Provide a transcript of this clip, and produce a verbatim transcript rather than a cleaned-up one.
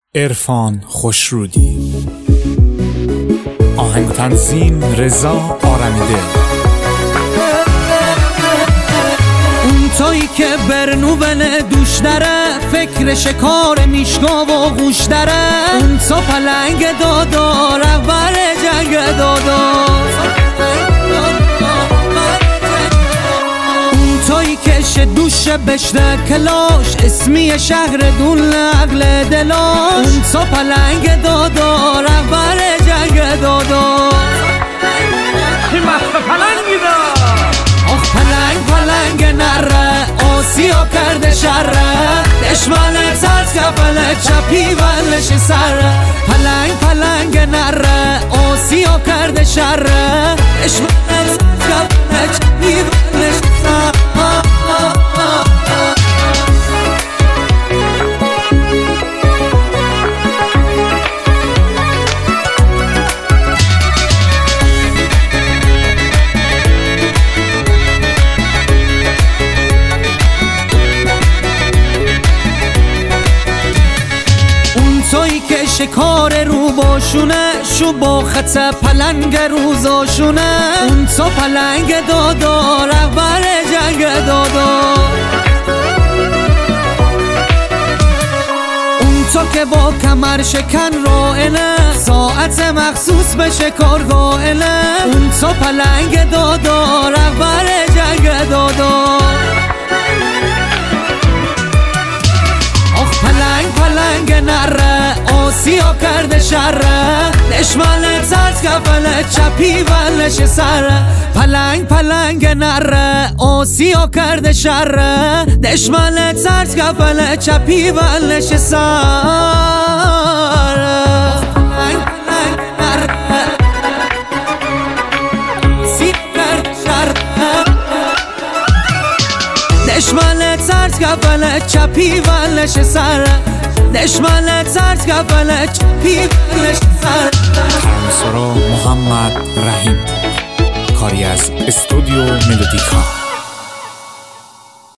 عرفان خوشرودی. آهنگ و تنظیم رضا آرمیده. اون تویی که برنوبل دوش داره، فکر شکار میشگا و گوش داره. اون تو پلنگ دادا، رهبر جنگ دادا. اون تویی که شدوش بشته کلاش، اسمی شهر دون لغل دلاش. اون تو پلنگ دادا، رهبر جنگ دادا. چی مست پلنگی دا؟ آخ پلنگ پلنگ نره، آسیا کرده شره. دشمن ترس کفل چپی ولش سره. پلنگ پلنگ نره، آسیا کرده شره. دشمن ترس کفل چپی ولش سره. تویی که شکار رو باشونه، شو با خط پلنگ روزاشونه. اون تو پلنگ دادا، رهبر جنگ دادا. اون تو که با کمر شکن رائله، ساعت مخصوص به شکار قائله. اون تو پلنگ دادا، رهبر جنگ دادا. آخ پلنگ پلنگ نره، آسیا کرده شره. دشمن ترس کفل چپی ولش سره. پلنگ پلنگ نره، آسیا کرده شره. دشمن ترس کفل چپی ولش سره. پلنگ پلنگ نره، آسیا کرده شره. دشمن ترس کفل چپی ولش سره. دشمن ترس کفل چپی ولش سره. ترانه‌سرا محمد رحیم، کاری از استودیو ملودیکا.